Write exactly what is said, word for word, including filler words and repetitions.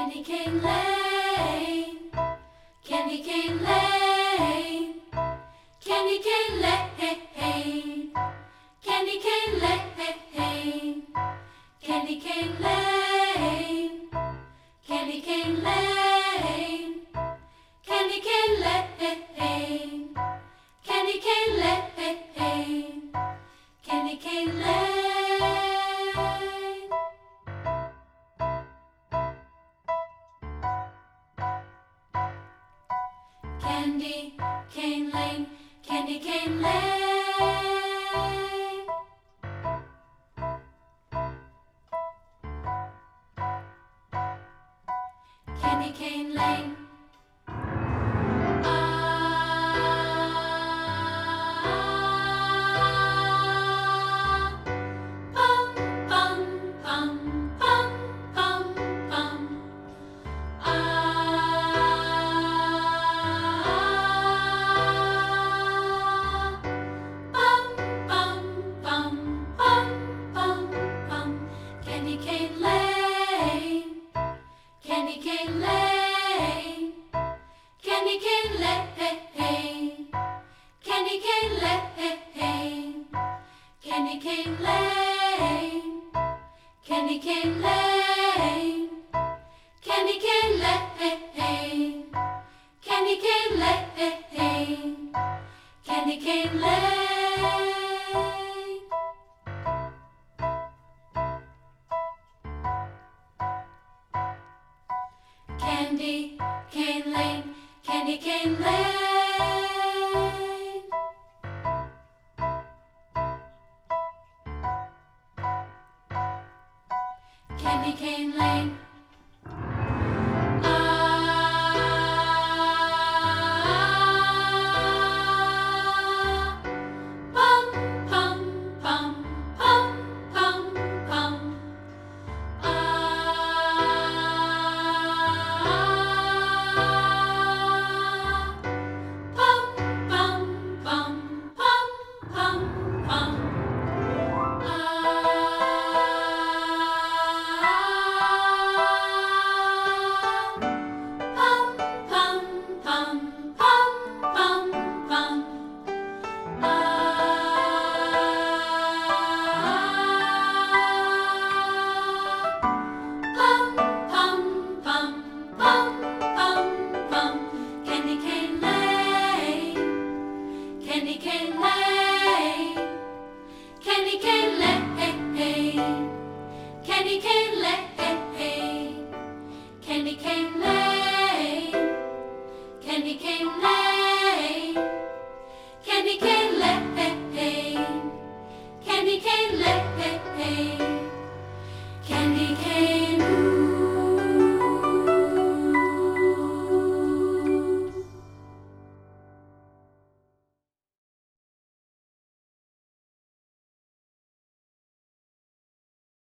Candy cane lane, candy cane lane, candy cane lane, candy cane lane, candy cane lane, candy cane lane, candy cane lane, candy cane lane, candy cane lane. Candy cane lane, candy cane lane. Candy cane lane. Ah, bum bum bum bum bum bum. Ah, bum bum bum bum bum bum. Candy cane lane, candy cane lane, candy cane lane, candy cane lane, candy cane lane, candy cane lane, candy cane lane, candy cane lane, candy cane lane. Candy cane lane, candy cane lane. Candy cane lane.